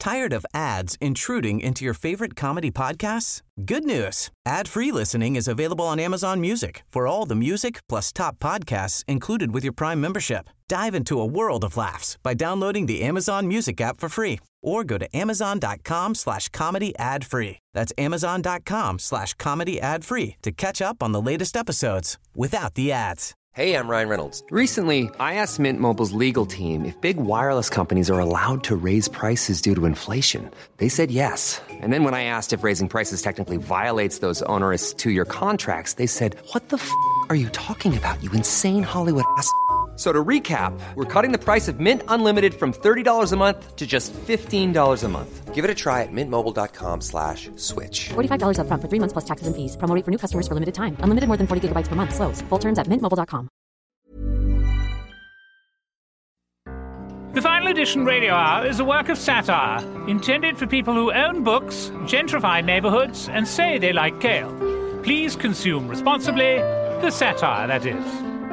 Tired of ads intruding into your favorite comedy podcasts? Good news. Ad-free listening is available on Amazon Music for all the music plus top podcasts included with your Prime membership. Dive into a world of laughs by downloading the Amazon Music app for free or go to amazon.com/comedy ad-free. That's amazon.com/comedy ad-free to catch up on the latest episodes without the ads. Hey, I'm Ryan Reynolds. Recently, I asked Mint Mobile's legal team if big wireless companies are allowed to raise prices due to inflation. They said yes. And then when I asked if raising prices technically violates those onerous two-year contracts, they said, "What the f*** are you talking about, you insane Hollywood ass?" So to recap, we're cutting the price of Mint Unlimited from $30 a month to just $15 a month. Give it a try at mintmobile.com/switch. $45 up front for 3 months plus taxes and fees. Promo rate for new customers for limited time. Unlimited more than 40 gigabytes per month. Slows full terms at mintmobile.com. The Final Edition Radio Hour is a work of satire intended for people who own books, gentrify neighborhoods, and say they like kale. Please consume responsibly. The satire, that is.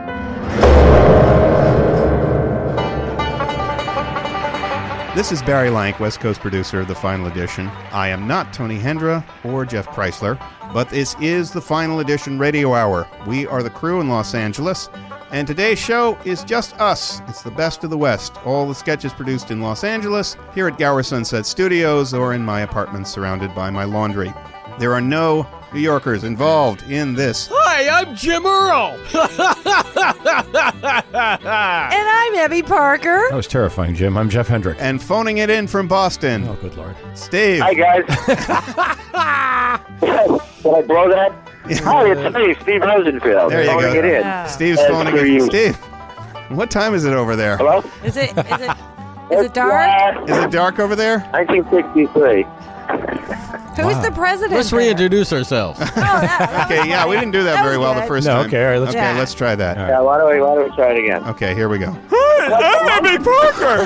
This is Barry Lank, West Coast producer of The Final Edition. I am not Tony Hendra or Jeff Chrysler, but this is The Final Edition Radio Hour. We are the crew in Los Angeles, and today's show is just us. It's the best of the West. All the sketches produced in Los Angeles, here at Gower Sunset Studios, or in my apartment surrounded by my laundry. There are no New Yorkers involved in this. Hi, I'm Jim Earl. And I'm Abby Parker. That was terrifying, Jim. I'm Jeff Hendrick. And phoning it in from Boston. Oh, good Lord. Steve. Hi, guys. Did I blow that? Hi, it's me, Steve Rosenfeld. There you phoning go. it in. Yeah. Steve's phoning it in. Steve, what time is it over there? Hello? Is it dark? Is it dark over there? 1963. Who's the president? Let's reintroduce ourselves. Okay, yeah, we didn't do that very well the first time. Okay, all right, let's Okay, let's try that. Yeah, why don't we try it again? Okay, here we go. I'm Abby Parker.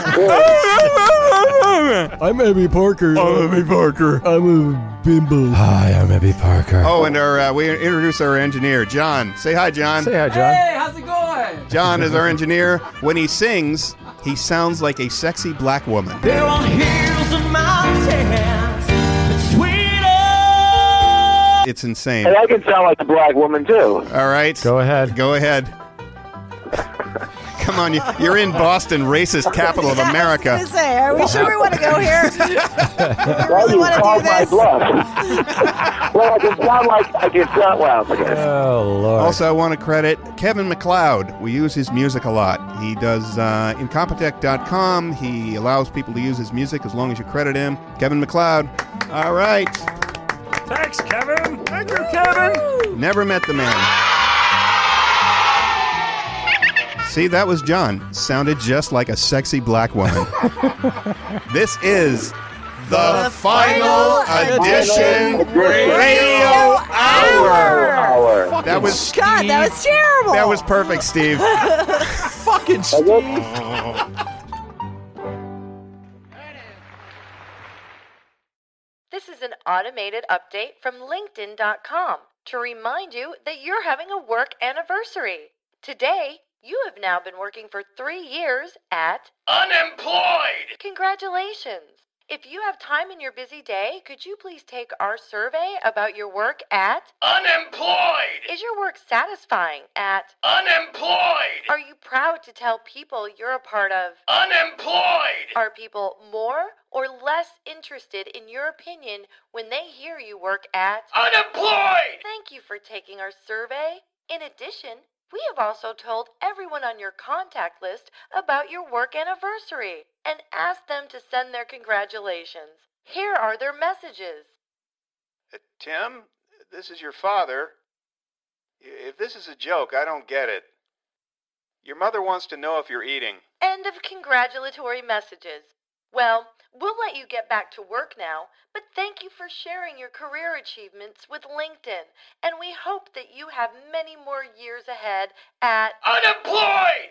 I'm Abby Parker. I'm a bimbo. Hi, I'm Abby Parker. Oh, and we introduce our engineer, John. Say hi, John. Say hi, John. Hey, how's it going? John is our engineer. When he sings, he sounds like a sexy black woman. There are hills and mountains between us. It's insane. Hey, I can sound like a black woman, too. All right. Go ahead. Go ahead. Come on, you're in Boston, racist capital of America. I was gonna say, are we sure we want to go here? Well, you wanna called do my this? bluff. Well, I can sound well. Oh, Lord. Also, I want to credit Kevin MacLeod. We use his music a lot. He does Incompetech.com. He allows people to use his music as long as you credit him. Kevin MacLeod. All right. Thanks, Kevin. Thank you, Kevin. Never met the man. See, that was John. Sounded just like a sexy black woman. This is the Final Edition Radio Hour. That was God. That was terrible. That was perfect, Steve. Fucking Steve. This is an automated update from LinkedIn.com to remind you that you're having a work anniversary. Today, you have now been working for 3 years at Unemployed! Congratulations! If you have time in your busy day, could you please take our survey about your work at Unemployed! Is your work satisfying at Unemployed! Are you proud to tell people you're a part of Unemployed! Are people more or less interested in your opinion when they hear you work at Unemployed! Thank you for taking our survey. In addition, we have also told everyone on your contact list about your work anniversary and asked them to send their congratulations. Here are their messages. Tim, this is your father. If this is a joke, I don't get it. Your mother wants to know if you're eating. End of congratulatory messages. Well, we'll let you get back to work now, but thank you for sharing your career achievements with LinkedIn, and we hope that you have many more years ahead at Unemployed!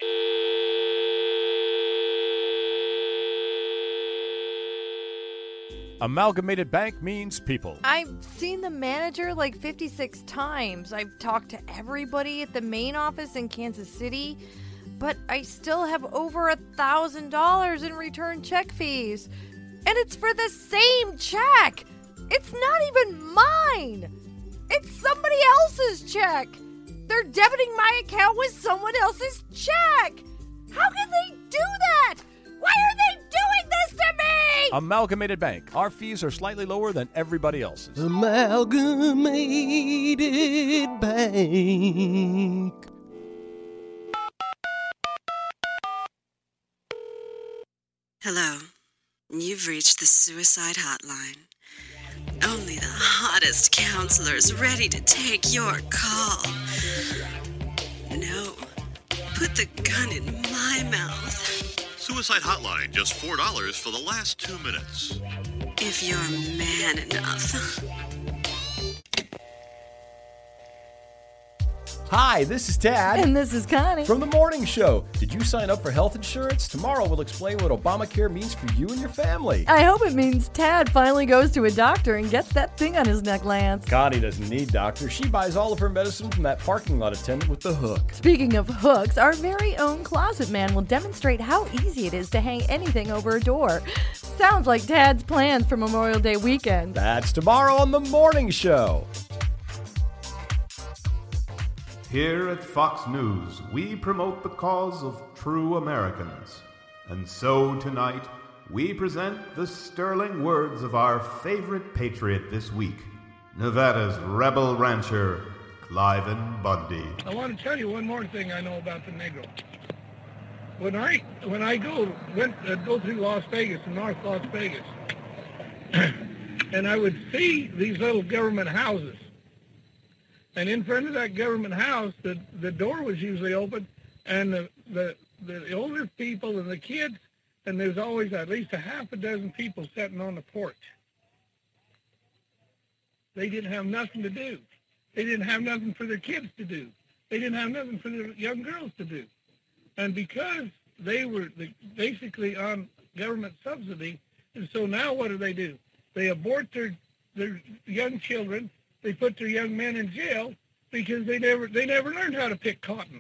Amalgamated Bank means people. I've seen the manager like 56 times. I've talked to everybody at the main office in Kansas City, but I still have over $1,000 in return check fees. And it's for the same check. It's not even mine. It's somebody else's check. They're debiting my account with someone else's check. How can they do that? Why are they doing this to me? Amalgamated Bank. Our fees are slightly lower than everybody else's. Amalgamated Bank. Hello. You've reached the suicide hotline. Only the hottest counselors ready to take your call. No. Put the gun in my mouth. Suicide hotline, just $4 for the last 2 minutes. If you're man enough. Hi, this is Tad. And this is Connie. From The Morning Show. Did you sign up for health insurance? Tomorrow we'll explain what Obamacare means for you and your family. I hope it means Tad finally goes to a doctor and gets that thing on his neck, Lance. Connie doesn't need doctors. She buys all of her medicine from that parking lot attendant with the hook. Speaking of hooks, our very own closet man will demonstrate how easy it is to hang anything over a door. Sounds like Tad's plans for Memorial Day weekend. That's tomorrow on The Morning Show. Here at Fox News, we promote the cause of true Americans. And so tonight, we present the sterling words of our favorite patriot this week, Nevada's rebel rancher, Cliven Bundy. I want to tell you one more thing I know about the Negro. When I go through Las Vegas, North Las Vegas, and I would see these little government houses, and in front of that government house, the door was usually open, and the older people and the kids, and there's always at least a half a dozen people sitting on the porch. They didn't have nothing to do. They didn't have nothing for their kids to do. They didn't have nothing for their young girls to do. And because they were basically on government subsidy, and so now what do? They abort their young children. They put their young men in jail because they never learned how to pick cotton.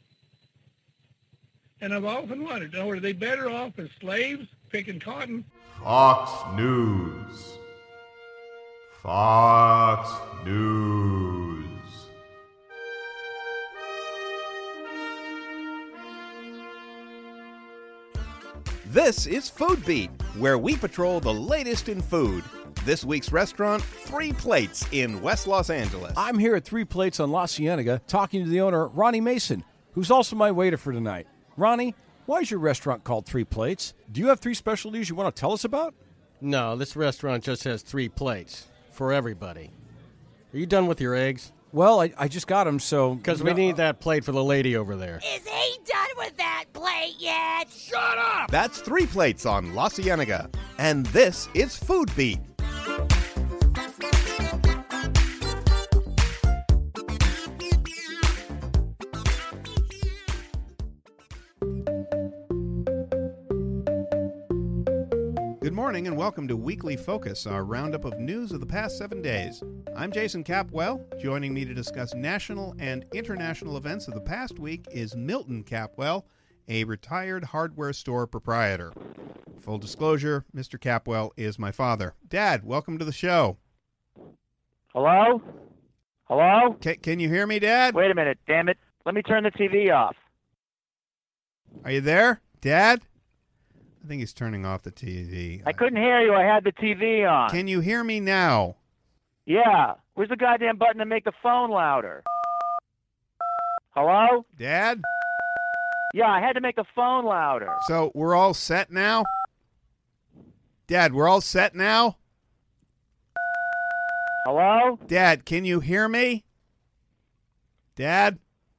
And I've often wondered, are they better off as slaves picking cotton? Fox News. Fox News. This is Food Beat, where we patrol the latest in food. This week's restaurant, 3 Plates in West Los Angeles. I'm here at 3 Plates on La Cienega talking to the owner, Ronnie Mason, who's also my waiter for tonight. Ronnie, why is your restaurant called 3 Plates? Do you have 3 specialties you want to tell us about? No, this restaurant just has 3 plates for everybody. Are you done with your eggs? Well, I just got them, so... Because we need that plate for the lady over there. Is he done with that plate yet? Shut up! That's 3 Plates on La Cienega. And this is Food Beat. Good morning and welcome to Weekly Focus, our roundup of news of the past 7 days. I'm Jason Capwell. Joining me to discuss national and international events of the past week is Milton Capwell, a retired hardware store proprietor. Full disclosure, Mr. Capwell is my father. Dad, welcome to the show. Hello? Hello? Can you hear me, Dad? Wait a minute, damn it. Let me turn the TV off. Are you there, Dad? I think he's turning off the TV. I couldn't hear you. I had the TV on. Can you hear me now? Yeah. Where's the goddamn button to make the phone louder? Hello? Dad? Yeah, I had to make the phone louder. So we're all set now? Dad, we're all set now? Hello? Dad, can you hear me? Dad?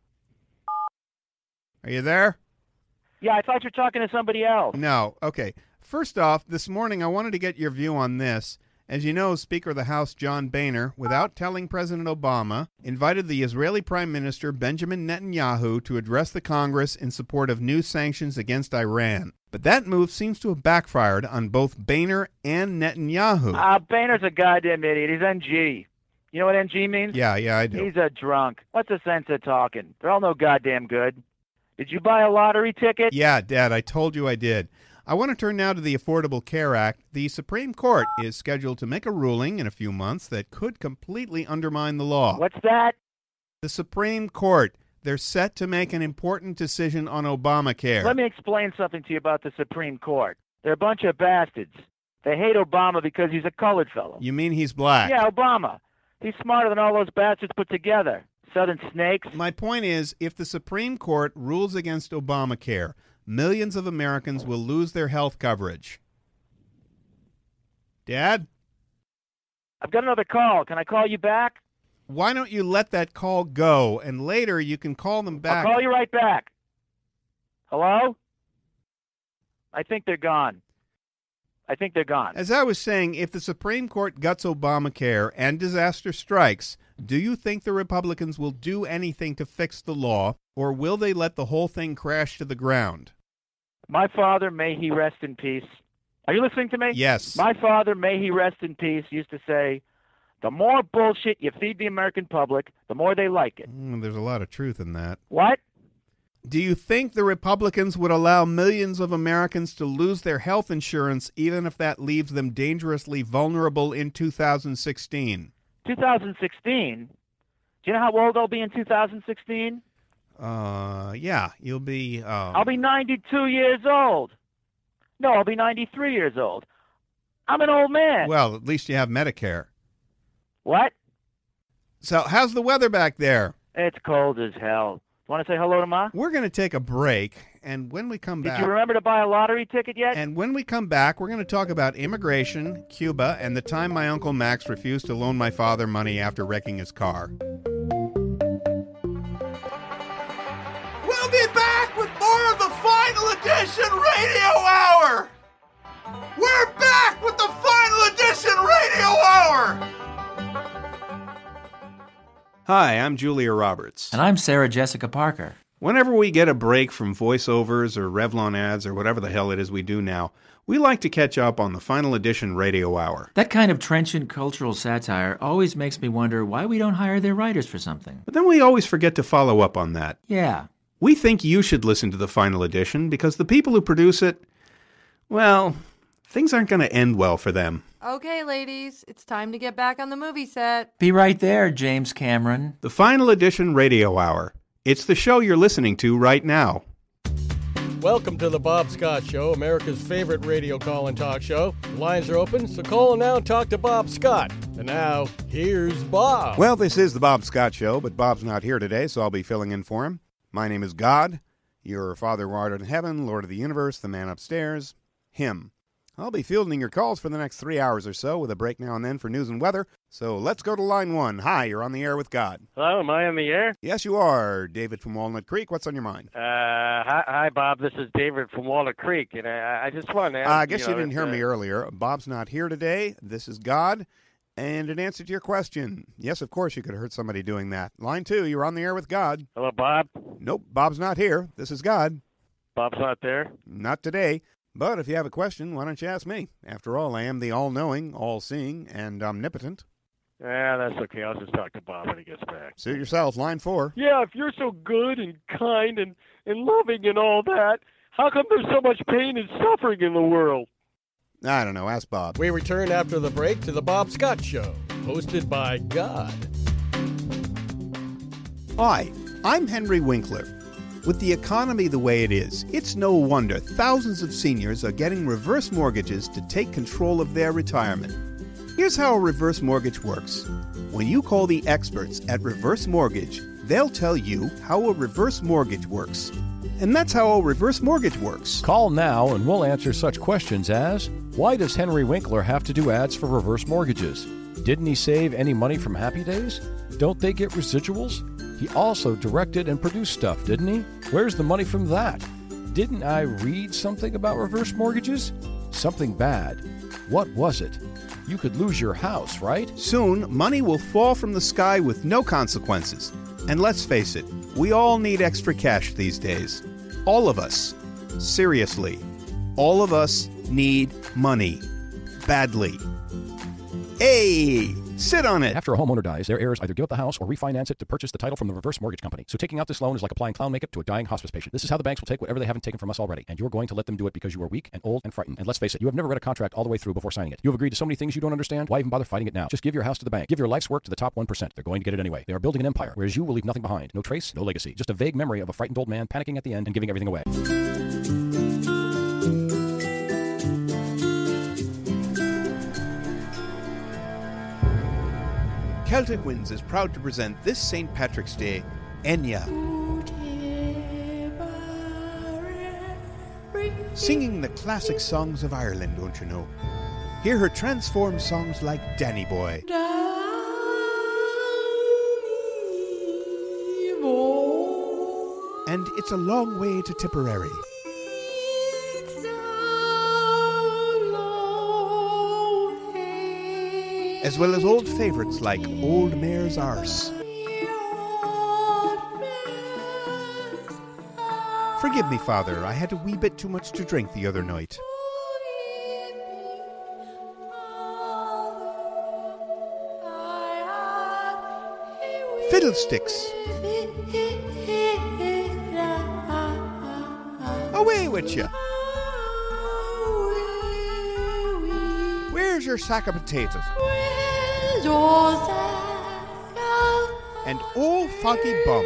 Are you there? Yeah, I thought you were talking to somebody else. No. Okay. First off, this morning I wanted to get your view on this. As you know, Speaker of the House John Boehner, without telling President Obama, invited the Israeli Prime Minister Benjamin Netanyahu to address the Congress in support of new sanctions against Iran. But that move seems to have backfired on both Boehner and Netanyahu. Boehner's a goddamn idiot. He's NG. You know what NG means? Yeah, I do. He's a drunk. What's the sense of talking? They're all no goddamn good. Did you buy a lottery ticket? Yeah, Dad, I told you I did. I want to turn now to the Affordable Care Act. The Supreme Court is scheduled to make a ruling in a few months that could completely undermine the law. What's that? The Supreme Court. They're set to make an important decision on Obamacare. Let me explain something to you about the Supreme Court. They're a bunch of bastards. They hate Obama because he's a colored fellow. You mean he's black? Yeah, Obama. He's smarter than all those bastards put together. Southern snakes. My point is, if the Supreme Court rules against Obamacare, millions of Americans will lose their health coverage. Dad? I've got another call. Can I call you back? Why don't you let that call go, and later you can call them back. I'll call you right back. Hello? I think they're gone. As I was saying, if the Supreme Court guts Obamacare and disaster strikes, do you think the Republicans will do anything to fix the law, or will they let the whole thing crash to the ground? My father, may he rest in peace. Are you listening to me? Yes. My father, may he rest in peace, used to say, the more bullshit you feed the American public, the more they like it. There's a lot of truth in that. What? Do you think the Republicans would allow millions of Americans to lose their health insurance even if that leaves them dangerously vulnerable in 2016? 2016? Do you know how old I'll be in 2016? Yeah, you'll be... I'll be 92 years old. No, I'll be 93 years old. I'm an old man. Well, at least you have Medicare. What? So, how's the weather back there? It's cold as hell. Want to say hello to Ma? We're going to take a break, and when we come back... Did you remember to buy a lottery ticket yet? And when we come back, we're going to talk about immigration, Cuba, and the time my Uncle Max refused to loan my father money after wrecking his car. We'll be back with more of the Final Edition Radio Hour! We're back with the Final Edition Radio Hour! Hi, I'm Julia Roberts. And I'm Sarah Jessica Parker. Whenever we get a break from voiceovers or Revlon ads or whatever the hell it is we do now, we like to catch up on the Final Edition Radio Hour. That kind of trenchant cultural satire always makes me wonder why we don't hire their writers for something. But then we always forget to follow up on that. Yeah. We think you should listen to the Final Edition because the people who produce it, well, things aren't going to end well for them. Okay, ladies, it's time to get back on the movie set. Be right there, James Cameron. The Final Edition Radio Hour. It's the show you're listening to right now. Welcome to the Bob Scott Show, America's favorite radio call and talk show. The lines are open, so call now and talk to Bob Scott. And now, here's Bob. Well, this is the Bob Scott Show, but Bob's not here today, so I'll be filling in for him. My name is God, your Father who art in heaven, Lord of the universe, the man upstairs, him. I'll be fielding your calls for the next 3 hours or so with a break now and then for news and weather. So let's go to line one. Hi, you're on the air with God. Hello, am I on the air? Yes, you are. David from Walnut Creek. What's on your mind? Hi, Bob. This is David from Walnut Creek, and I just wanted to ask I guess you didn't hear me earlier. Bob's not here today. This is God. And in answer to your question, yes, of course, you could have heard somebody doing that. Line two, you're on the air with God. Hello, Bob. Nope, Bob's not here. This is God. Bob's not there? Not today. But if you have a question, why don't you ask me? After all, I am the all-knowing, all-seeing, and omnipotent. Yeah, that's okay. I'll just talk to Bob when he gets back. Suit yourself. Line four. Yeah, if you're so good and kind and loving and all that, how come there's so much pain and suffering in the world? I don't know. Ask Bob. We return after the break to the Bob Scott Show, hosted by God. Hi, I'm Henry Winkler. With the economy the way it is, it's no wonder thousands of seniors are getting reverse mortgages to take control of their retirement. Here's how a reverse mortgage works. When you call the experts at Reverse Mortgage, they'll tell you how a reverse mortgage works. And that's how a reverse mortgage works. Call now and we'll answer such questions as, why does Henry Winkler have to do ads for reverse mortgages? Didn't he save any money from Happy Days? Don't they get residuals? He also directed and produced stuff, didn't he? Where's the money from that? Didn't I read something about reverse mortgages? Something bad. What was it? You could lose your house, right? Soon, money will fall from the sky with no consequences. And let's face it, we all need extra cash these days. All of us. Seriously. All of us need money. Badly. Hey! Sit on it. After a homeowner dies, their heirs either give up the house or refinance it to purchase the title from the reverse mortgage company. So taking out this loan is like applying clown makeup to a dying hospice patient. This is how the banks will take whatever they haven't taken from us already, and you're going to let them do it because you are weak and old and frightened. And let's face it, you have never read a contract all the way through before signing it. You have agreed to so many things you don't understand. Why even bother fighting it now? Just give your house to the bank. Give your life's work to the top 1%. They're going to get it anyway. They are building an empire, whereas you will leave nothing behind. No trace, no legacy. Just a vague memory of a frightened old man panicking at the end and giving everything away. Celtic Winds is proud to present this St. Patrick's Day, Enya. Singing the classic songs of Ireland, don't you know? Hear her transformed songs like Danny Boy. And It's a Long Way to Tipperary. As well as old favourites like Old Mare's Arse. Forgive me, Father, I had a wee bit too much to drink the other night. Fiddlesticks. Away with you. Where's your sack of potatoes? And old Foggy Bum.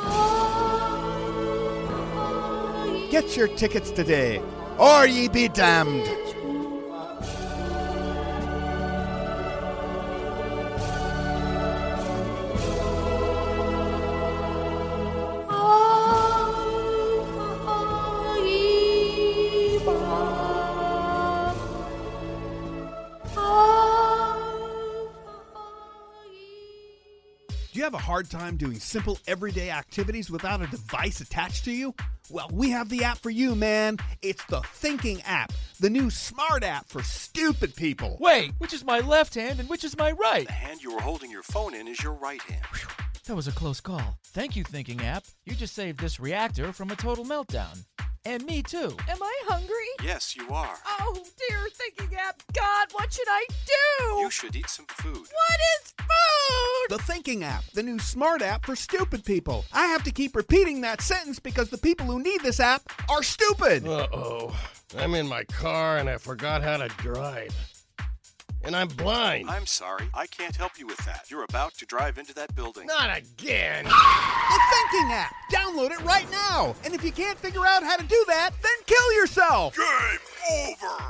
Get your tickets today, or ye be damned. Do you have a hard time doing simple everyday activities without a device attached to you? Well, we have the app for you, man. It's the Thinking app, the new smart app for stupid people. Wait, which is my left hand and which is my right? The hand you were holding your phone in is your right hand. That was a close call. Thank you, Thinking app. You just saved this reactor from a total meltdown. And me too. Am I hungry? Yes, you are. Oh, dear Thinking app. God, what should I do? You should eat some food. What is food? The Thinking app, the new smart app for stupid people. I have to keep repeating that sentence because the people who need this app are stupid. Uh-oh. I'm in my car and I forgot how to drive. And I'm blind. I'm sorry. I can't help you with that. You're about to drive into that building. Not again. The Thinking app. Download it right now. And if you can't figure out how to do that, then kill yourself. Game over.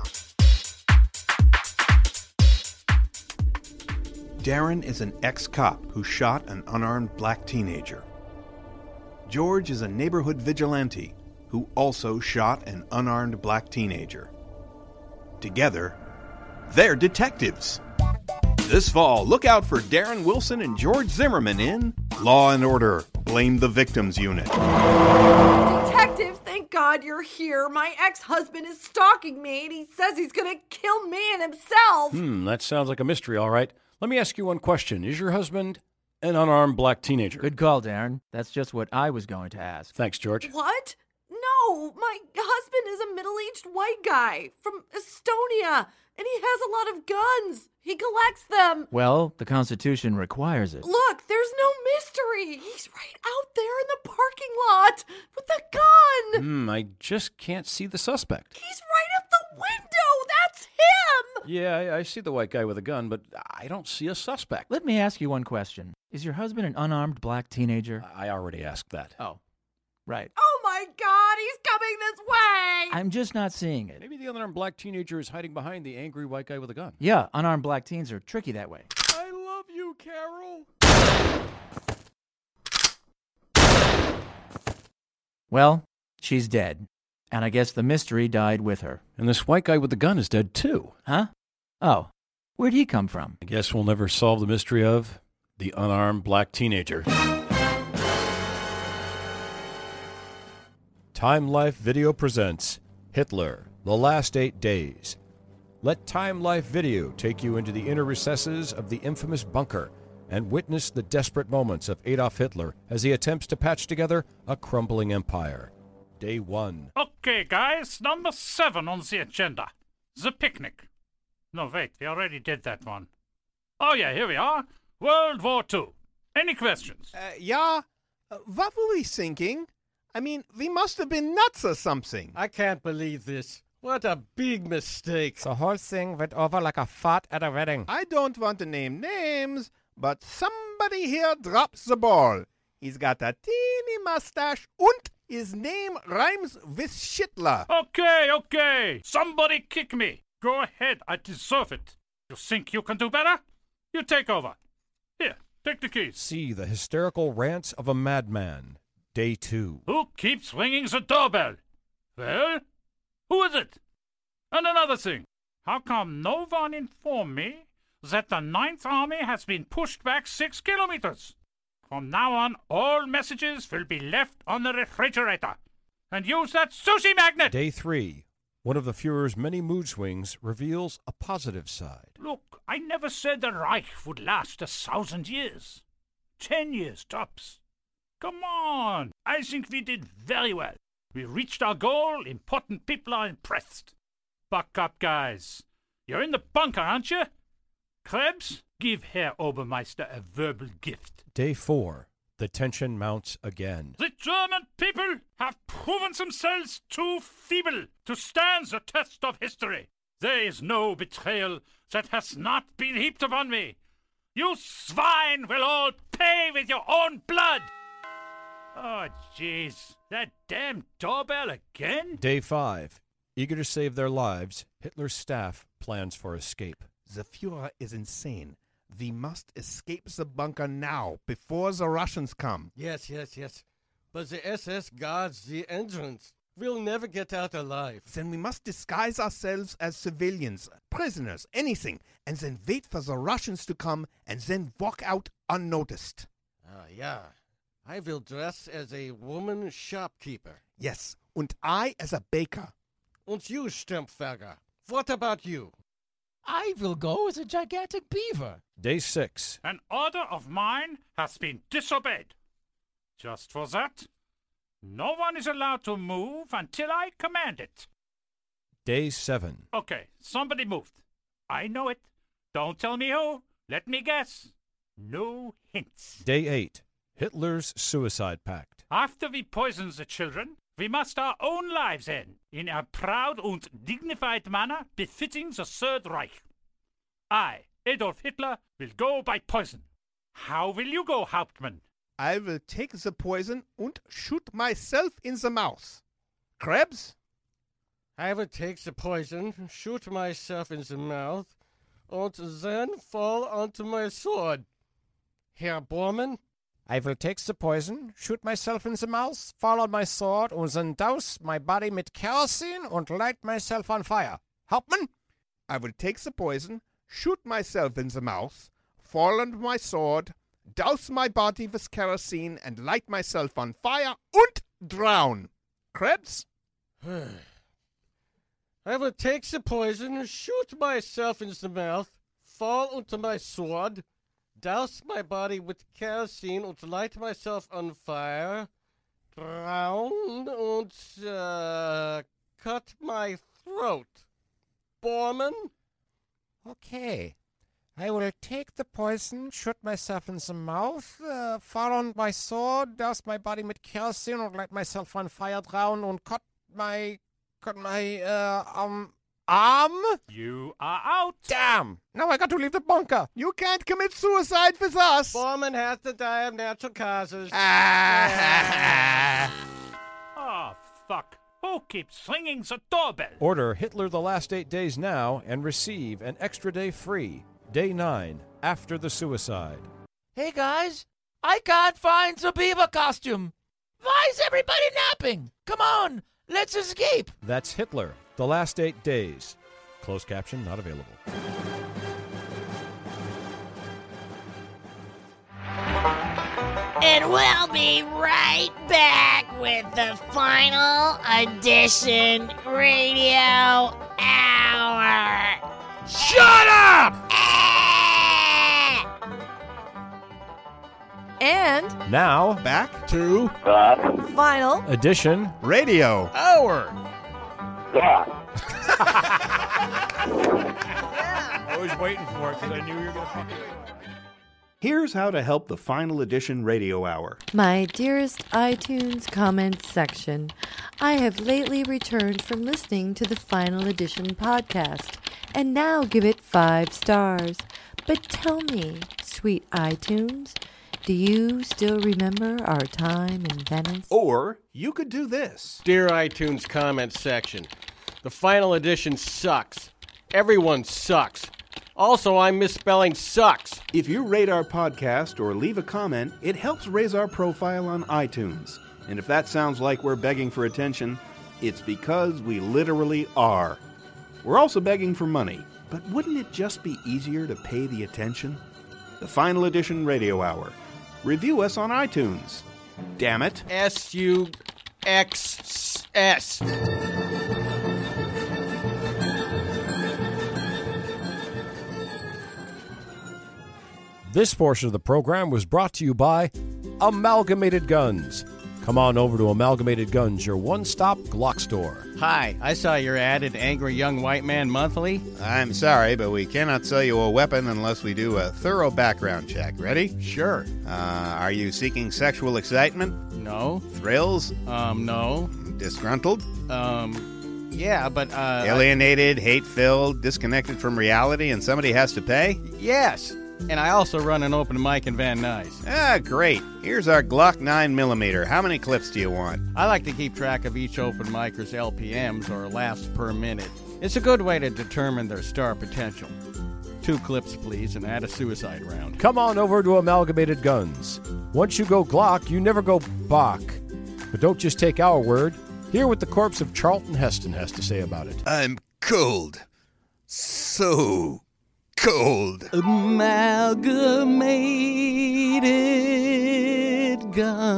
Darren is an ex-cop who shot an unarmed black teenager. George is a neighborhood vigilante who also shot an unarmed black teenager. Together, they're detectives. This fall, look out for Darren Wilson and George Zimmerman in Law & Order, Blame the Victims Unit. Detective, thank God you're here. My ex-husband is stalking me, and he says he's gonna kill me and himself. That sounds like a mystery, all right. Let me ask you one question. Is your husband an unarmed black teenager? Good call, Darren. That's just what I was going to ask. Thanks, George. What? No, my husband is a middle-aged white guy from Estonia, and he has a lot of guns. He collects them. Well, the Constitution requires it. Look, there's no mystery. He's right out there in the parking lot with the gun. I just can't see the suspect. He's right up the window. That's him. Yeah, I see the white guy with a gun, but I don't see a suspect. Let me ask you one question. Is your husband an unarmed black teenager? I already asked that. Oh, right. Oh my God, he's coming this way. I'm just not seeing it. Maybe the unarmed black teenager is hiding behind the angry white guy with a gun. Yeah, unarmed black teens are tricky that way. I love you, Carol. Well, she's dead. And I guess the mystery died with her. And this white guy with the gun is dead too. Huh? Oh, where'd he come from? I guess we'll never solve the mystery of the unarmed black teenager. Time Life Video presents Hitler, The Last 8 Days. Let Time Life Video take you into the inner recesses of the infamous bunker and witness the desperate moments of Adolf Hitler as he attempts to patch together a crumbling empire. Day 1. Okay, guys, number 7 on the agenda. The picnic. No, wait, we already did that one. Oh, yeah, here we are. World War II. Any questions? Yeah. What were we thinking? I mean, we must have been nuts or something. I can't believe this. What a big mistake. The whole thing went over like a fart at a wedding. I don't want to name names, but somebody here drops the ball. He's got a teeny mustache and his name rhymes with Schittler. Okay. Somebody kick me. Go ahead. I deserve it. You think you can do better? You take over. Here, take the keys. See the hysterical rants of a madman. Day 2. Who keeps ringing the doorbell? Well, who is it? And another thing. How come no one informed me that the 9th Army has been pushed back 6 kilometers? From now on, all messages will be left on the refrigerator. And use that sushi magnet! Day 3. One of the Fuhrer's many mood swings reveals a positive side. Look, I never said the Reich would last 1,000 years. 10 years, tops. Come on! I think we did very well. We reached our goal. Important people are impressed. Buck up, guys. You're in the bunker, aren't you? Krebs, give Herr Obermeister a verbal gift. Day 4. The tension mounts again. The German people have proven themselves too feeble to stand the test of history. There is no betrayal that has not been heaped upon me. You swine will all pay with your own blood. Oh, jeez. That damn doorbell again? Day 5. Eager to save their lives, Hitler's staff plans for escape. The Fuhrer is insane. We must escape the bunker now, before the Russians come. Yes. But the SS guards the entrance. We'll never get out alive. Then we must disguise ourselves as civilians, prisoners, anything, and then wait for the Russians to come, and then walk out unnoticed. Yeah. I will dress as a woman shopkeeper. Yes, and I as a baker. And you, Stempfberger, what about you? I will go as a gigantic beaver. Day 6. An order of mine has been disobeyed. Just for that, no one is allowed to move until I command it. Day 7. Okay, somebody moved. I know it. Don't tell me who. Let me guess. No hints. Day 8. Hitler's suicide pact. After we poison the children, we must our own lives end in a proud and dignified manner befitting the Third Reich. I, Adolf Hitler, will go by poison. How will you go, Hauptmann? I will take the poison and shoot myself in the mouth. Krebs? I will take the poison, shoot myself in the mouth, and then fall onto my sword. Herr Bormann? I will take the poison, shoot myself in the mouth, fall on my sword, and then douse my body with kerosene and light myself on fire. Hauptmann? I will take the poison, shoot myself in the mouth, fall on my sword, douse my body with kerosene, and light myself on fire and drown. Krebs? I will take the poison, shoot myself in the mouth, fall onto my sword, douse my body with kerosene and light myself on fire, drown and cut my throat. Bormann? Okay. I will take the poison, shoot myself in the mouth, fall on my sword, douse my body with kerosene and light myself on fire, drown and cut my arm? You are out. Damn! Now I got to leave the bunker. You can't commit suicide with us. Bormann has to die of natural causes. Oh, fuck. Who keeps ringing the doorbell? Order Hitler the last 8 days now and receive an extra day free. Day 9, after the suicide. Hey, guys. I can't find the beaver costume. Why is everybody napping? Come on. Let's escape. That's Hitler, the last 8 days. Closed caption not available. And we'll be right back with the Final Edition Radio Hour. Shut up! And now, back to Final Edition Radio Hour. was waiting for it because I knew you were going to fucking... Here's how to help the Final Edition Radio Hour. My dearest iTunes comments section, I have lately returned from listening to the Final Edition podcast and now give it 5 stars. But tell me, sweet iTunes, do you still remember our time in Venice? Or you could do this. Dear iTunes comments section, the Final Edition sucks. Everyone sucks. Also, I'm misspelling sucks. If you rate our podcast or leave a comment, it helps raise our profile on iTunes. And if that sounds like we're begging for attention, it's because we literally are. We're also begging for money, but wouldn't it just be easier to pay the attention? The Final Edition Radio Hour. Review us on iTunes. Damn it. SUXS. This portion of the program was brought to you by Amalgamated Guns. Come on over to Amalgamated Guns, your one-stop Glock store. Hi, I saw your ad in Angry Young White Man Monthly. I'm sorry, but we cannot sell you a weapon unless we do a thorough background check. Ready? Sure. Are you seeking sexual excitement? No. Thrills? No. Disgruntled? Yeah, but, alienated, hate-filled, disconnected from reality, and somebody has to pay? Yes. And I also run an open mic in Van Nuys. Ah, great. Here's our Glock 9mm. How many clips do you want? I like to keep track of each open micer's LPMs, or laughs per minute. It's a good way to determine their star potential. 2 clips, please, and add a suicide round. Come on over to Amalgamated Guns. Once you go Glock, you never go Bach. But don't just take our word. Hear what the corpse of Charlton Heston has to say about it. I'm cold. So cold. Amalgamated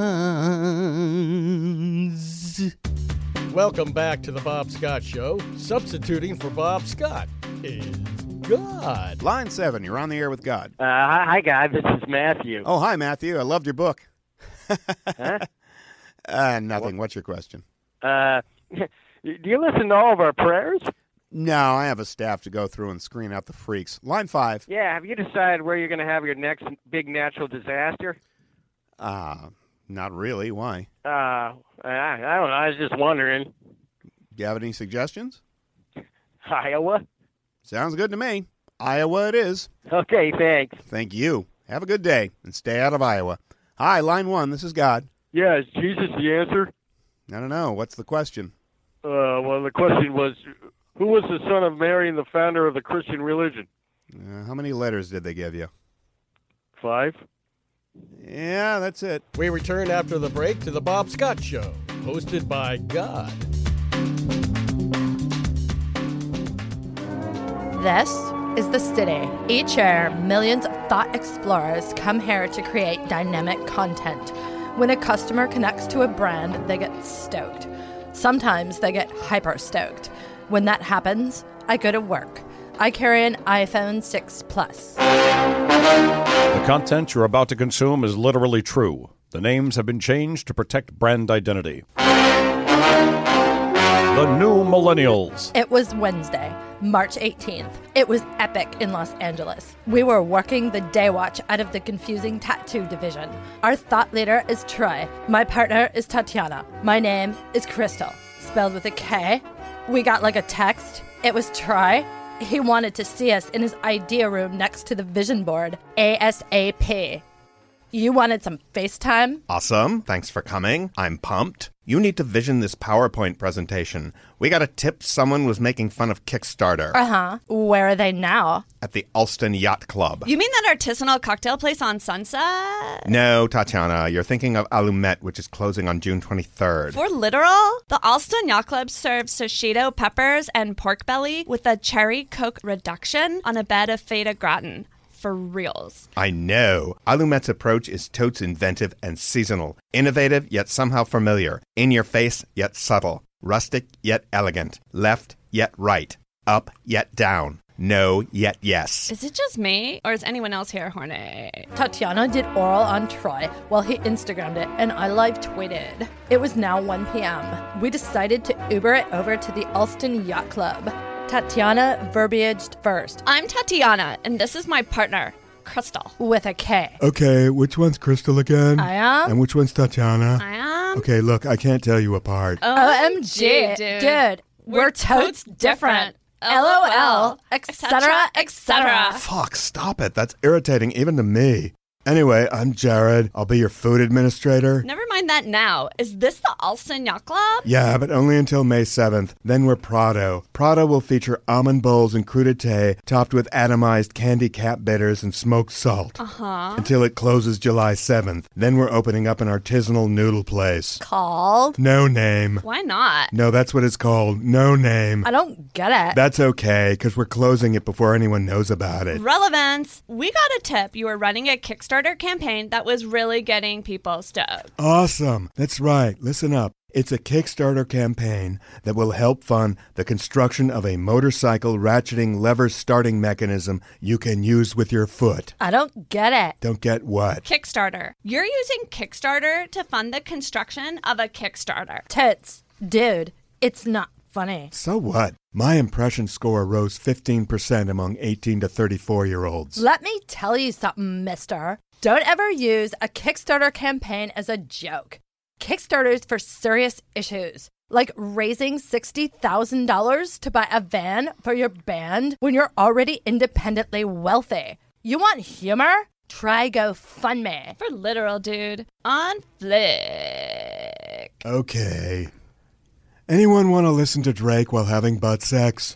Guns. Welcome back to the Bob Scott Show. Substituting for Bob Scott is God. Line 7, you're on the air with God. Hi, God. This is Matthew. Oh, hi, Matthew. I loved your book. Huh? Nothing. What's your question? Do you listen to all of our prayers? No, I have a staff to go through and screen out the freaks. Line 5. Yeah, have you decided where you're going to have your next big natural disaster? Not really. Why? I don't know. I was just wondering. Do you have any suggestions? Iowa? Sounds good to me. Iowa it is. Okay, thanks. Thank you. Have a good day, and stay out of Iowa. Hi, line 1. This is God. Yeah, is Jesus the answer? I don't know. What's the question? Well, the question was, who was the son of Mary and the founder of the Christian religion? How many letters did they give you? 5. Yeah, that's it. We return after the break to the Bob Scott Show, hosted by God. This is the city. Each year, millions of thought explorers come here to create dynamic content. When a customer connects to a brand, they get stoked. Sometimes they get hyper stoked. When that happens, I go to work. I carry an iPhone 6 Plus. The content you're about to consume is literally true. The names have been changed to protect brand identity. The New Millennials. It was Wednesday, March 18th. It was epic in Los Angeles. We were working the day watch out of the confusing tattoo division. Our thought leader is Troy. My partner is Tatiana. My name is Crystal, spelled with a K. We got like a text. It was Troy. He wanted to see us in his idea room next to the vision board, ASAP. You wanted some FaceTime? Awesome. Thanks for coming. I'm pumped. You need to vision this PowerPoint presentation. We got a tip someone was making fun of Kickstarter. Uh-huh. Where are they now? At the Alston Yacht Club. You mean that artisanal cocktail place on Sunset? No, Tatiana. You're thinking of Allumette, which is closing on June 23rd. For literal? The Alston Yacht Club serves sashito peppers and pork belly with a cherry coke reduction on a bed of feta gratin. For reals. I know. Allumette's approach is totes inventive and seasonal. Innovative, yet somehow familiar. In your face, yet subtle. Rustic, yet elegant. Left, yet right. Up, yet down. No, yet yes. Is it just me, or is anyone else here horny? Tatiana did oral on Troy while he Instagrammed it, and I live tweeted. It was now 1 p.m. We decided to Uber it over to the Alston Yacht Club. Tatiana verbiaged first. I'm Tatiana, and this is my partner, Crystal. With a K. Okay, which one's Crystal again? I am. And which one's Tatiana? I am. Okay, look, I can't tell you apart. OMG, dude. We're totes different. LOL, etc., etc. Fuck, stop it. That's irritating even to me. Anyway, I'm Jared. I'll be your food administrator. Never mind that now. Is this the Alston Yacht Club? Yeah, but only until May 7th. Then we're Prado. Prado will feature almond bowls and crudité topped with atomized candy cap bitters and smoked salt. Uh-huh. Until it closes July 7th. Then we're opening up an artisanal noodle place. Called? No name. Why not? No, that's what it's called. No name. I don't get it. That's okay, because we're closing it before anyone knows about it. Relevance. We got a tip. You were running a Kickstarter campaign that was really getting people stoked. Awesome. That's right. Listen up. It's a Kickstarter campaign that will help fund the construction of a motorcycle ratcheting lever starting mechanism you can use with your foot. I don't get it. Don't get what? Kickstarter. You're using Kickstarter to fund the construction of a Kickstarter. Tits. Dude, it's not funny. So what? My impression score rose 15% among 18 to 34-year-olds. Let me tell you something, mister. Don't ever use a Kickstarter campaign as a joke. Kickstarter's for serious issues, like raising $60,000 to buy a van for your band when you're already independently wealthy. You want humor? Try GoFundMe. For literal, dude. On Flick. Okay. Anyone want to listen to Drake while having butt sex?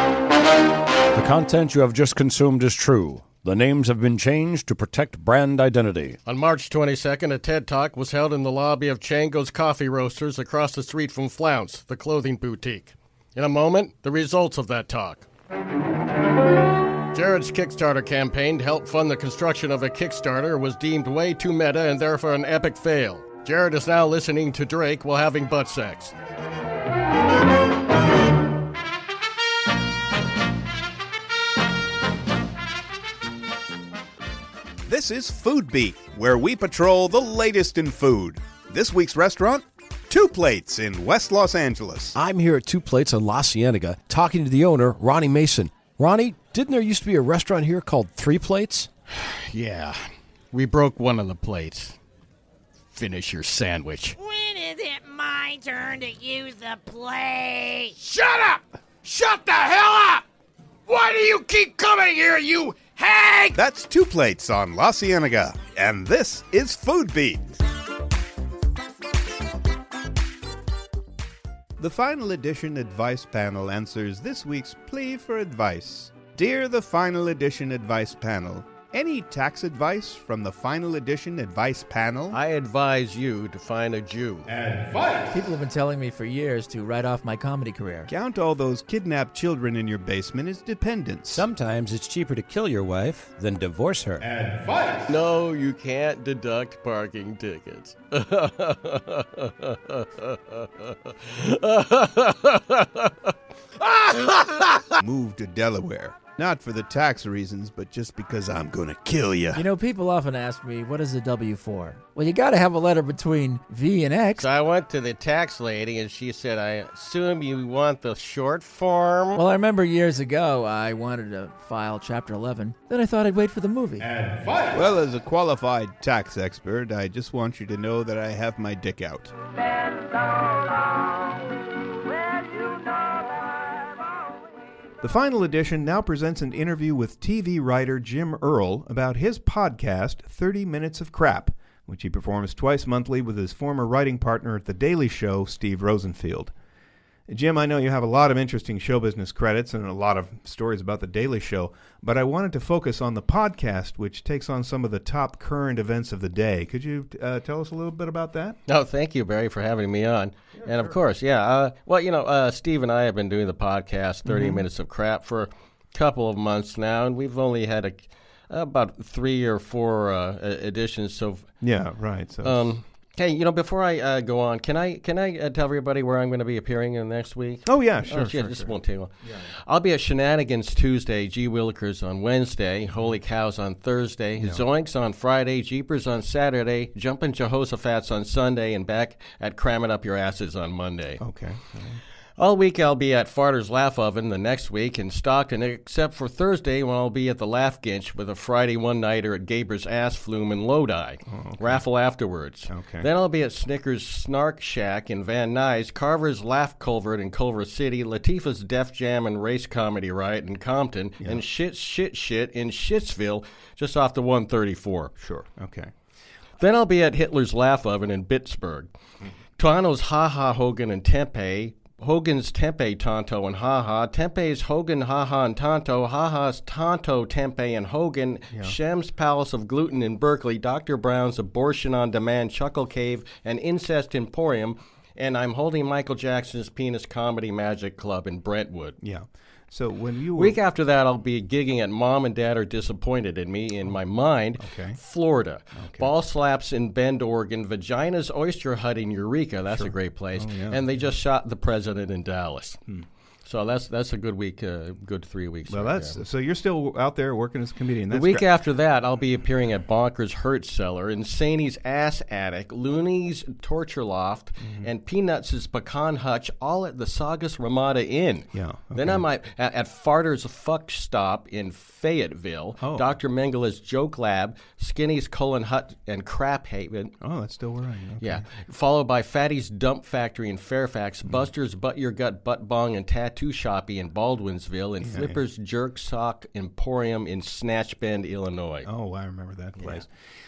The content you have just consumed is true. The names have been changed to protect brand identity. On March 22nd, a TED Talk was held in the lobby of Chango's Coffee Roasters across the street from Flounce, the clothing boutique. In a moment, the results of that talk. Jared's Kickstarter campaign to help fund the construction of a Kickstarter was deemed way too meta and therefore an epic fail. Jared is now listening to Drake while having butt sex. This is Food Beat, where we patrol the latest in food. This week's restaurant, Two Plates in West Los Angeles. I'm here at Two Plates on La Cienega talking to the owner, Ronnie Mason. Ronnie, didn't there used to be a restaurant here called Three Plates? Yeah, we broke one of the plates. Finish your sandwich. When is it my turn to use the plate? Shut up! Shut the hell up! Why do you keep coming here, you hag? That's Two Plates on La Cienega, and this is Food Beat. The Final Edition Advice Panel answers this week's plea for advice. Dear the Final Edition Advice Panel, any tax advice from the Final Edition Advice Panel? I advise you to find a Jew. Advice! People have been telling me for years to write off my comedy career. Count all those kidnapped children in your basement as dependents. Sometimes it's cheaper to kill your wife than divorce her. Advice! No, you can't deduct parking tickets. Move to Delaware. Not for the tax reasons, but just because I'm gonna kill you. You know, people often ask me, what is a W for? Well, you gotta have a letter between V and X. So I went to the tax lady, and she said, I assume you want the short form? Well, I remember years ago, I wanted to file Chapter 11. Then I thought I'd wait for the movie. Advice! Well, as a qualified tax expert, I just want you to know that I have my dick out. The Final Edition now presents an interview with TV writer Jim Earl about his podcast, 30 Minutes of Crap, which he performs twice monthly with his former writing partner at The Daily Show, Steve Rosenfield. Jim, I know you have a lot of interesting show business credits and a lot of stories about The Daily Show, but I wanted to focus on the podcast, which takes on some of the top current events of the day. Could you tell us a little bit about that? Oh, thank you, Barry, for having me on. Yeah, and of course, Steve and I have been doing the podcast, 30 Minutes of Crap, for a couple of months now, and we've only had about 3 or 4 editions. So yeah, right. So hey, before I go on, can I tell everybody where I'm going to be appearing in next week? Oh, yeah, sure. This won't take long. Yeah. I'll be at Shenanigans Tuesday, G. Willikers on Wednesday, Holy Cows on Thursday, Zoinks on Friday, Jeepers on Saturday, Jumpin' Jehoshaphat's on Sunday, and back at Cram It Up Your Asses on Monday. Okay. All week I'll be at Farter's Laugh Oven the next week in Stockton, except for Thursday when I'll be at the Laugh Ginch with a Friday one-nighter at Gaber's Ass Flume in Lodi. Raffle afterwards. Okay. Then I'll be at Snickers Snark Shack in Van Nuys, Carver's Laugh Culvert in Culver City, Latifah's Def Jam and Race Comedy Riot in Compton, and Shit in Shitsville, just off the 134. Sure. Okay. Then I'll be at Hitler's Laugh Oven in Pittsburgh. Toano's Ha Ha Hogan and Tempe, Hogan's Tempe Tonto and Ha Ha, Tempe's Hogan Ha Ha and Tonto, Ha Ha's Tonto Tempe and Hogan, Shem's Palace of Gluten in Berkeley, Dr. Brown's Abortion on Demand Chuckle Cave and Incest Emporium, and I'm holding Michael Jackson's Penis Comedy Magic Club in Brentwood. Yeah. So when you Week after that, I'll be gigging at Mom and Dad Are Disappointed in Me in my mind, Florida. Ball Slaps in Bend, Oregon. Vagina's Oyster Hut in Eureka. That's a great place. And they just shot the president in Dallas. So that's a good week, good 3 weeks. Well, that's so you're still out there working as a comedian. The week after that, I'll be appearing at Bonkers Hurt Cellar, Insaney's Ass Attic, Looney's Torture Loft, and Peanuts' Pecan Hutch, all at the Saugus Ramada Inn. Yeah. Then I might at Farter's Fuck Stop in Fayetteville, Dr. Mengele's Joke Lab, Skinny's Colon Hut and Crap Haven. Oh, that's still where I am. Okay. Yeah. Followed by Fatty's Dump Factory in Fairfax, Buster's Butt Your Gut Butt Bong and Tattoo Shoppy in Baldwinsville, and Flipper's Jerk Sock Emporium in Snatch Bend, Illinois. Oh, I remember that place.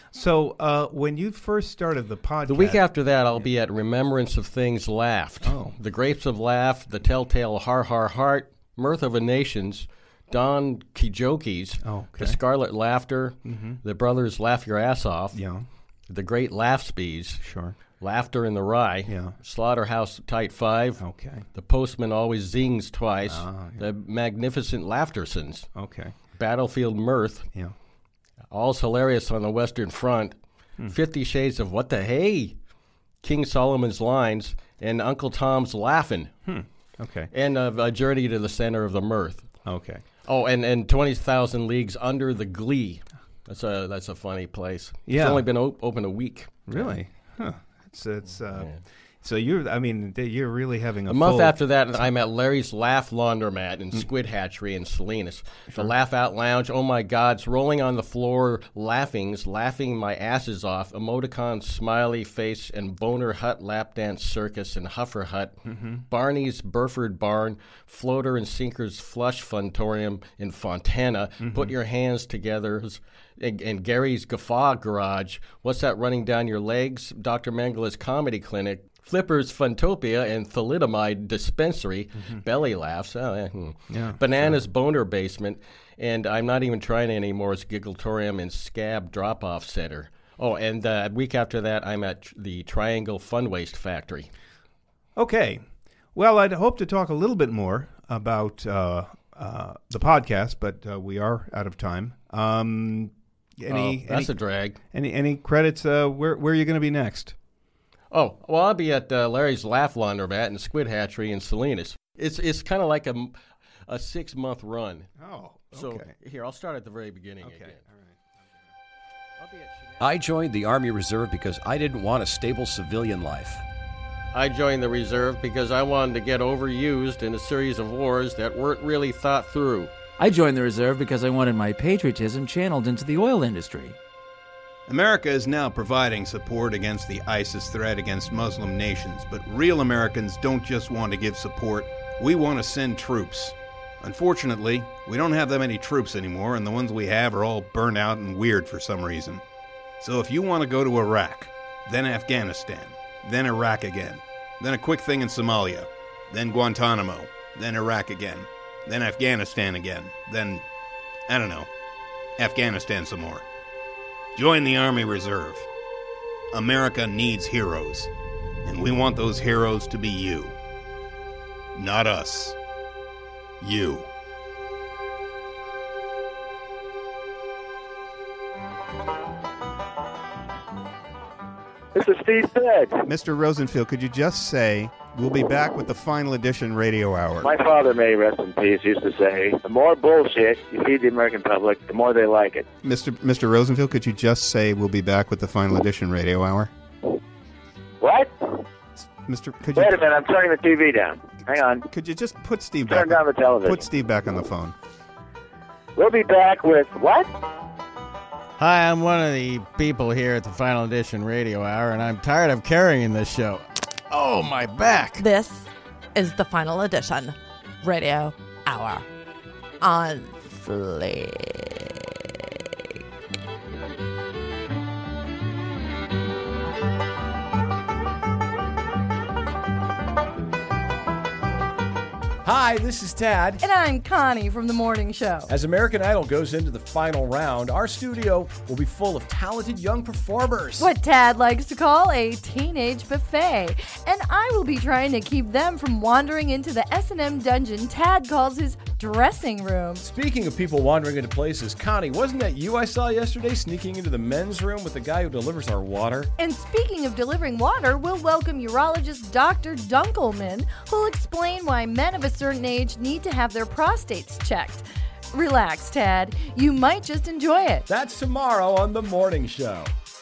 So when you first started the podcast... The week after that, I'll be at Remembrance of Things Laughed. The Grapes of Laugh, The Telltale Har Har Heart, Mirth of a Nations, Don Kijoki's, The Scarlet Laughter, The Brothers Laugh Your Ass Off, The Great Laughspees, Laughter in the Rye, Slaughterhouse Tight 5, The Postman Always Zings Twice, The Magnificent Laughtersons, Battlefield Mirth, All's Hilarious on the Western Front, 50 Shades of What the Hey, King Solomon's Lines, and Uncle Tom's Laughin'. And A Journey to the Center of the Mirth. Oh, and 20,000 Leagues Under the Glee. That's a funny place. Yeah. It's only been open a week. Really? Huh. So you're really having a month after that. I'm at Larry's Laugh Laundromat in Squid Hatchery in Salinas. The Laugh Out Lounge. Oh my God! It's rolling on the floor, laughing my asses off. Emoticon, Smiley Face, and Boner Hut Lap Dance Circus and Huffer Hut. Barney's Burford Barn, Floater and Sinker's Flush Funtorium in Fontana. Put Your Hands Together. And Gary's Guffaw Garage. What's That Running Down Your Legs? Dr. Mengele's Comedy Clinic. Flipper's Funtopia and Thalidomide Dispensary. Belly Laughs. Bananas Boner Basement. And I'm not even trying anymore. It's Giggletorium and Scab Drop-Off Center. Oh, and a week after that, I'm at the Triangle Fun Waste Factory. Okay. Well, I'd hope to talk a little bit more about the podcast, but we are out of time. That's a drag. Any credits? Where are you going to be next? Oh, well, I'll be at Larry's Laugh Laundromat in Squid Hatchery in Salinas. It's kind of like a 6-month run. Oh, okay. So here, I'll start at the very beginning again. All right. I joined the Army Reserve because I didn't want a stable civilian life. I joined the Reserve because I wanted to get overused in a series of wars that weren't really thought through. I joined the Reserve because I wanted my patriotism channeled into the oil industry. America is now providing support against the ISIS threat against Muslim nations, but real Americans don't just want to give support. We want to send troops. Unfortunately, we don't have that many troops anymore, and the ones we have are all burnt out and weird for some reason. So if you want to go to Iraq, then Afghanistan, then Iraq again, then a quick thing in Somalia, then Guantanamo, then Iraq again, then Afghanistan again, then, I don't know, Afghanistan some more. Join the Army Reserve. America needs heroes, and we want those heroes to be you. Not us. You. This is Steve Pegg. Mr. Rosenfield, could you just say, we'll be back with the Final Edition Radio Hour. My father, may he rest in peace, used to say, the more bullshit you feed the American public, the more they like it. Mr. Rosenfield, could you just say, we'll be back with the Final Edition Radio Hour? What? Wait a minute, I'm turning the TV down. Hang on. Could you just put Steve Turn back? down the television. Put Steve back on the phone. We'll be back with what? Hi, I'm one of the people here at the Final Edition Radio Hour, and I'm tired of carrying this show. Oh, my back. This is the Final Edition Radio Hour on Flea. Hi, this is Tad. And I'm Connie from The Morning Show. As American Idol goes into the final round, our studio will be full of talented young performers. What Tad likes to call a teenage buffet. And I will be trying to keep them from wandering into the S&M dungeon Tad calls his dressing room. Speaking of people wandering into places, Connie, wasn't that you I saw yesterday sneaking into the men's room with the guy who delivers our water? And speaking of delivering water, we'll welcome urologist Dr. Dunkelman, who'll explain why men of a certain age need to have their prostates checked. Relax, Tad. You might just enjoy it. That's tomorrow on The Morning Show.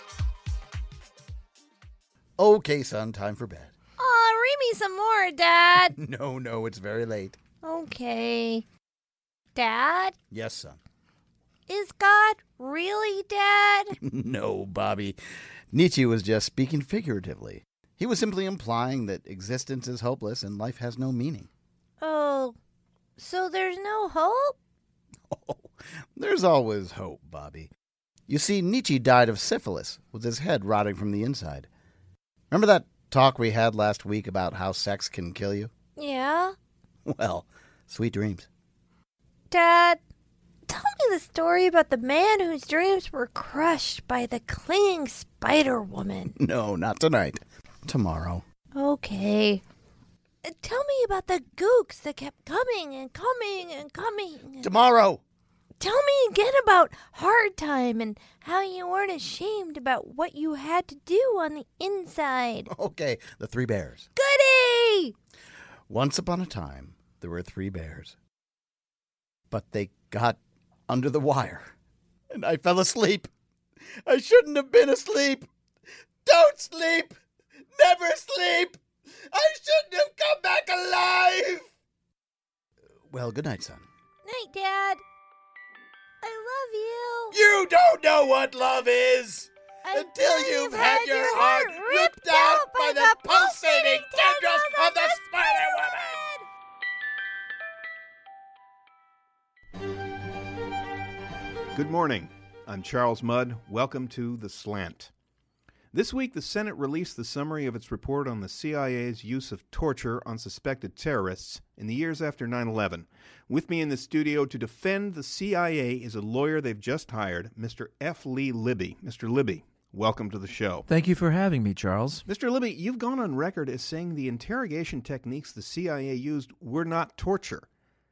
Okay, son, time for bed. Aw, read me some more, Dad. No, it's very late. Okay. Dad? Yes, son. Is God really dead? No, Bobby. Nietzsche was just speaking figuratively. He was simply implying that existence is hopeless and life has no meaning. Oh, so there's no hope? Oh, there's always hope, Bobby. You see, Nietzsche died of syphilis with his head rotting from the inside. Remember that talk we had last week about how sex can kill you? Yeah. Well, sweet dreams. Dad, tell me the story about the man whose dreams were crushed by the clinging spider woman. No, not tonight. Tomorrow. Okay. Tell me about the gooks that kept coming and coming and coming. Tomorrow. Tell me again about hard time and how you weren't ashamed about what you had to do on the inside. Okay, the 3 bears. Goody! Once upon a time, there were 3 bears. But they got under the wire, and I fell asleep. I shouldn't have been asleep. Don't sleep! Never sleep! I shouldn't have come back alive! Well, good night, son. Night, Dad. I love you. You don't know what love is until you've had your heart ripped out by the pulsating tendrils of the Spider Woman! Good morning. I'm Charles Mudd. Welcome to The Slant. This week, the Senate released the summary of its report on the CIA's use of torture on suspected terrorists in the years after 9/11. With me in the studio to defend the CIA is a lawyer they've just hired, Mr. F. Lee Libby. Mr. Libby, welcome to the show. Thank you for having me, Charles. Mr. Libby, you've gone on record as saying the interrogation techniques the CIA used were not torture.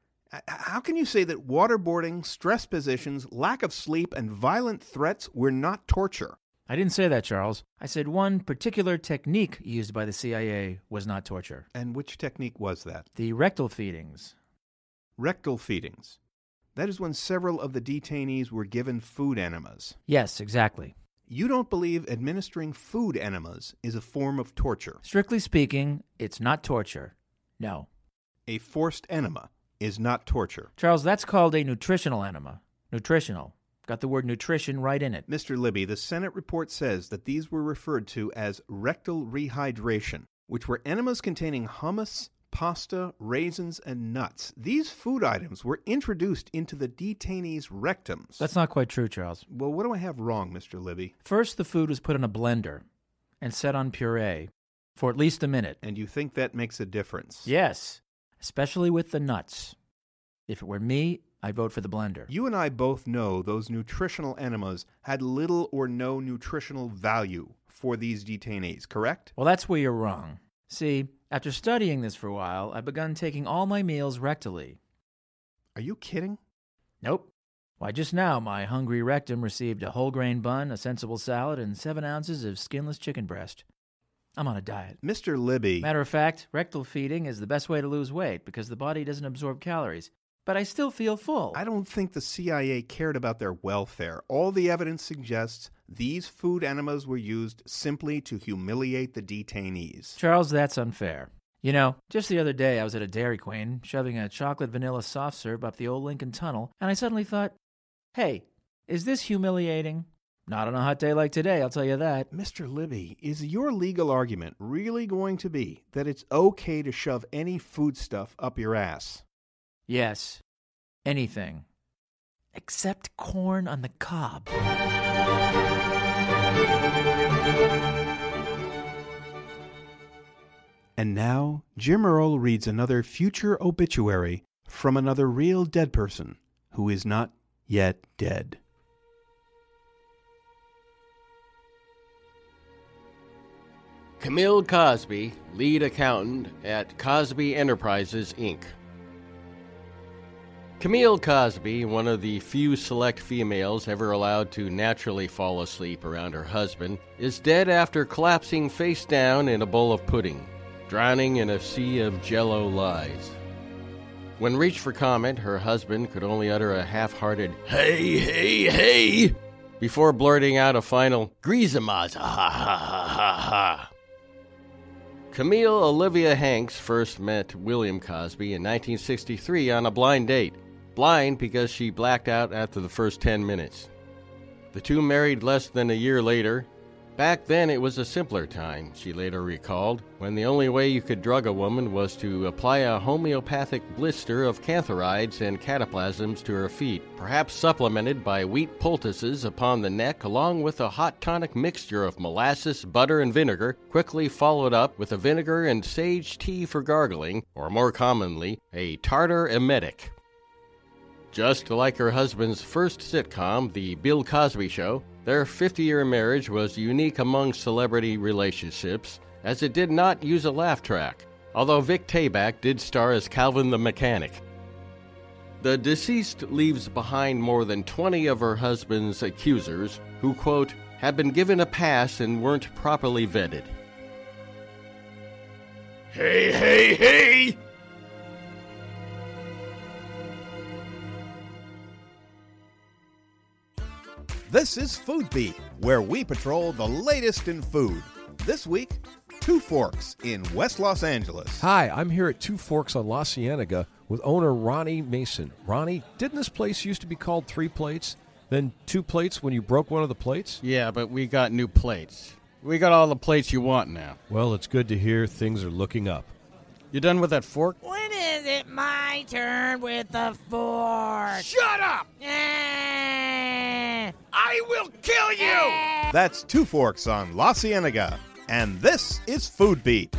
How can you say that waterboarding, stress positions, lack of sleep, and violent threats were not torture? I didn't say that, Charles. I said one particular technique used by the CIA was not torture. And which technique was that? The rectal feedings. Rectal feedings. That is when several of the detainees were given food enemas. Yes, exactly. You don't believe administering food enemas is a form of torture? Strictly speaking, it's not torture. No. A forced enema is not torture. Charles, that's called a nutritional enema. Nutritional. Got the word nutrition right in it. Mr. Libby, the Senate report says that these were referred to as rectal rehydration, which were enemas containing hummus, pasta, raisins, and nuts. These food items were introduced into the detainees' rectums. That's not quite true, Charles. Well, what do I have wrong, Mr. Libby? First, the food was put in a blender and set on puree for at least a minute. And you think that makes a difference? Yes, especially with the nuts. If it were me, I'd vote for the blender. You and I both know those nutritional enemas had little or no nutritional value for these detainees, correct? Well, that's where you're wrong. See, after studying this for a while, I've begun taking all my meals rectally. Are you kidding? Nope. Why, just now, my hungry rectum received a whole grain bun, a sensible salad, and 7 ounces of skinless chicken breast. I'm on a diet. Mr. Libby. Matter of fact, rectal feeding is the best way to lose weight because the body doesn't absorb calories. But I still feel full. I don't think the CIA cared about their welfare. All the evidence suggests these food enemas were used simply to humiliate the detainees. Charles, that's unfair. You know, just the other day I was at a Dairy Queen shoving a chocolate vanilla soft serve up the old Lincoln Tunnel, and I suddenly thought, hey, is this humiliating? Not on a hot day like today, I'll tell you that. Mr. Libby, is your legal argument really going to be that it's okay to shove any foodstuff up your ass? Yes, anything. Except corn on the cob. And now, Jim Earl reads another future obituary from another real dead person who is not yet dead. Camille Cosby, lead accountant at Cosby Enterprises, Inc. Camille Cosby, one of the few select females ever allowed to naturally fall asleep around her husband, is dead after collapsing face down in a bowl of pudding, drowning in a sea of Jell-O lies. When reached for comment, her husband could only utter a half-hearted, "Hey, hey, hey," before blurting out a final, "Greasemaza, ha, ha, ha, ha, ha." Camille Olivia Hanks first met William Cosby in 1963 on a blind date. Blind because she blacked out after the first 10 minutes. The two married less than a year later. Back then it was a simpler time, she later recalled, when the only way you could drug a woman was to apply a homeopathic blister of cantharides and cataplasms to her feet, perhaps supplemented by wheat poultices upon the neck, along with a hot tonic mixture of molasses, butter, and vinegar, quickly followed up with a vinegar and sage tea for gargling, or more commonly, a tartar emetic. Just like her husband's first sitcom, The Bill Cosby Show, their 50-year marriage was unique among celebrity relationships, as it did not use a laugh track, although Vic Tayback did star as Calvin the Mechanic. The deceased leaves behind more than 20 of her husband's accusers who, quote, had been given a pass and weren't properly vetted. Hey, hey, hey! This is Food Beat, where we patrol the latest in food. This week, Two Forks in West Los Angeles. Hi, I'm here at Two Forks on La Cienega with owner Ronnie Mason. Ronnie, didn't this place used to be called Three Plates, then Two Plates when you broke one of the plates? Yeah, but we got new plates. We got all the plates you want now. Well, it's good to hear things are looking up. You done with that fork? When is it my turn with the fork? Shut up! I will kill you! That's Two Forks on La Cienega. And this is Food Beat.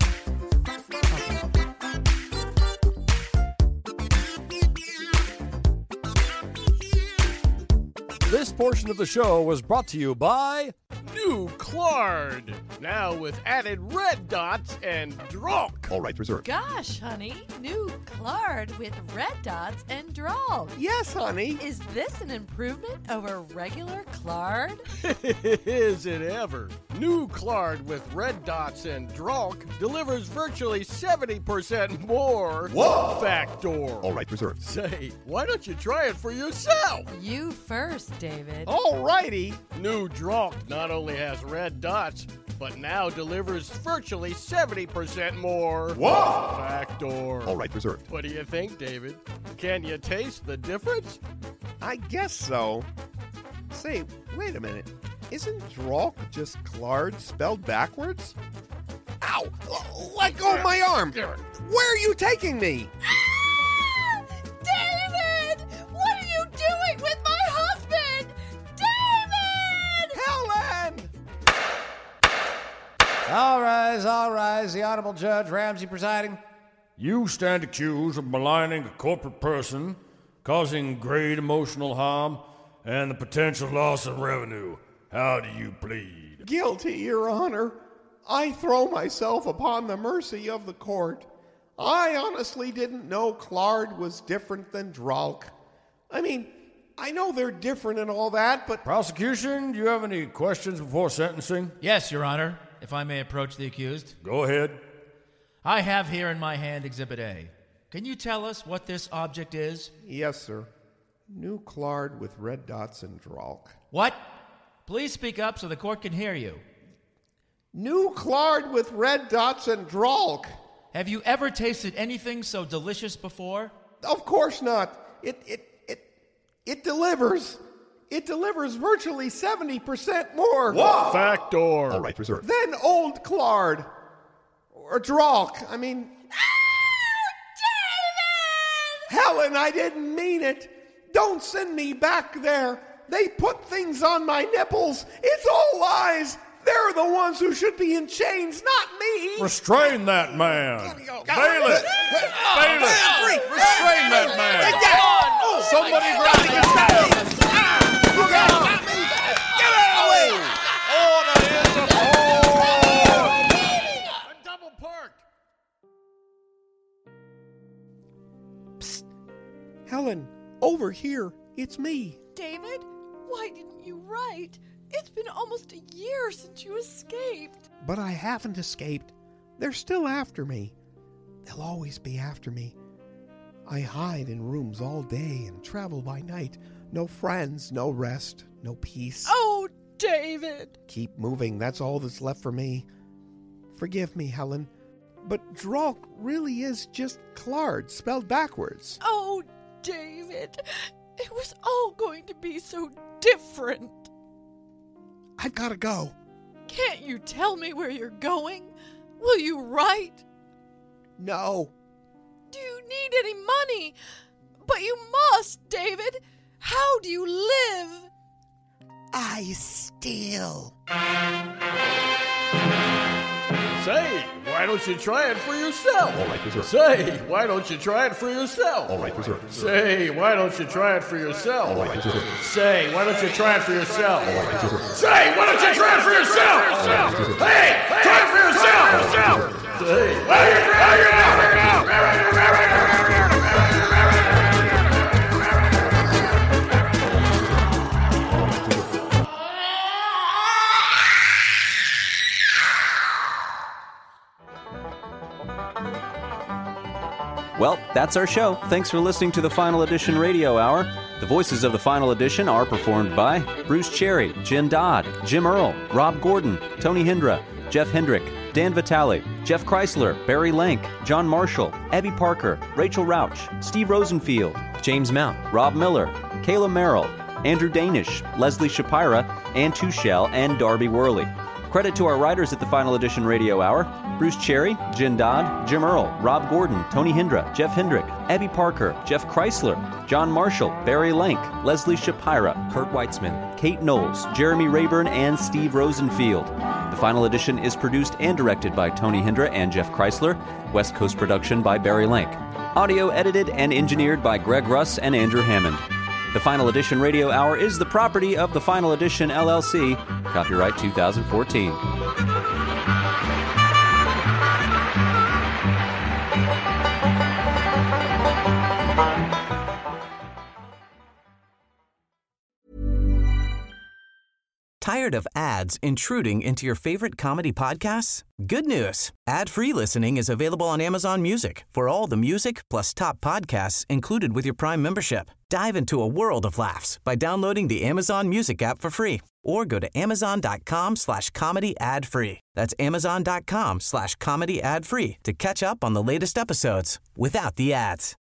This portion of the show was brought to you by New Clard, now with added red dots and Drunk. All right, reserved. Gosh, honey, new Clard with red dots and drawl. Yes, honey. Is this an improvement over regular Clard? Is it ever? New Clard with red dots and Drunk delivers virtually 70% more factor. All right, reserved. Say, why don't you try it for yourself? You first, David. All righty. New Drunk not only has red dots, but now delivers virtually 70% more factor. All right, reserved. What do you think, David? Can you taste the difference? I guess so. Say, wait a minute. Isn't Dralk just Clard spelled backwards? Ow! Let go of my arm! Where are you taking me? Ah! David! What are you doing with my husband? David! Helen! All rise. The Honorable Judge Ramsey presiding. You stand accused of maligning a corporate person, causing great emotional harm, and the potential loss of revenue. How do you plead? Guilty, Your Honor. I throw myself upon the mercy of the court. I honestly didn't know Clard was different than Dralk. I mean, I know they're different and all that, but... Prosecution, do you have any questions before sentencing? Yes, Your Honor, if I may approach the accused. Go ahead. I have here in my hand Exhibit A. Can you tell us what this object is? Yes, sir. New Clard with red dots and Dralk. What? Please speak up so the court can hear you. New Clard with red dots and Dralk. Have you ever tasted anything so delicious before? Of course not. It delivers. It delivers virtually 70% more. What? Factor. All right, reserve. Than old Claude. Or Dralk. I mean... Helen, I didn't mean it. Don't send me back there. They put things on my nipples. It's all lies. They're the ones who should be in chains, not me. Restrain that man. Bailiff! Bailiff! Restrain that man. Somebody grab his tail. Get away. Order is a I'm double parked. Psst. Helen, over here. It's me. David, why didn't you write? It's been almost a year since you escaped. But I haven't escaped. They're still after me. They'll always be after me. I hide in rooms all day and travel by night. No friends, no rest, no peace. Oh, David! Keep moving, that's all that's left for me. Forgive me, Helen, but Dralk really is just Claude, spelled backwards. Oh, David, it was all going to be so different. I've got to go. Can't you tell me where you're going? Will you write? No. Do you need any money? But you must, David. How do you live? I steal. Say, why don't you try it for yourself? All right, reserve. Say, why don't you try it for yourself? All right, reserve. Say, why don't you try it for yourself? All right, reserve. Say, why don't you try it for yourself? All right, reserve. Say, why don't you try it for yourself? Hey, try it for yourself! Say, Well, that's our show. Thanks for listening to the Final Edition Radio Hour. The voices of the Final Edition are performed by Bruce Cherry, Jen Dodd, Jim Earl, Rob Gordon, Tony Hendra, Jeff Hendrick, Dan Vitale, Jeff Chrysler, Barry Lank, John Marshall, Abby Parker, Rachel Rauch, Steve Rosenfield, James Mount, Rob Miller, Kayla Merrill, Andrew Danish, Leslie Shapira, Ann Tuchel, and Darby Worley. Credit to our writers at the Final Edition Radio Hour: Bruce Cherry, Jen Dodd, Jim Earl, Rob Gordon, Tony Hendra, Jeff Hendrick, Abby Parker, Jeff Chrysler, John Marshall, Barry Lank, Leslie Shapira, Kurt Weitzman, Kate Knowles, Jeremy Rayburn, and Steve Rosenfield. The Final Edition is produced and directed by Tony Hendra and Jeff Chrysler. West Coast production by Barry Lank. Audio edited and engineered by Greg Russ and Andrew Hammond. The Final Edition Radio Hour is the property of the Final Edition LLC. Copyright 2014. Tired of ads intruding into your favorite comedy podcasts? Good news. Ad-free listening is available on Amazon Music for all the music plus top podcasts included with your Prime membership. Dive into a world of laughs by downloading the Amazon Music app for free or go to amazon.com/comedy ad-free. That's amazon.com/comedy ad-free to catch up on the latest episodes without the ads.